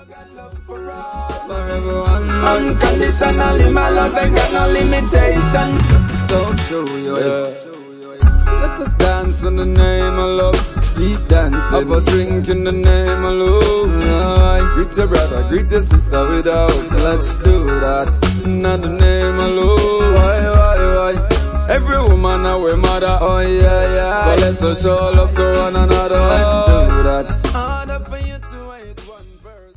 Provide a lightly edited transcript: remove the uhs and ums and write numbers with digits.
Forever unconditionally, my love ain't got no limitation. So true, yeah. Let us dance in the name of love. Keep dancing. Have a drink in the name of love. Greet your brother, greet your sister without. Let's do that in the name of love. Why? Every woman our mother. Oh yeah. So let us show love to one another. Let's do that.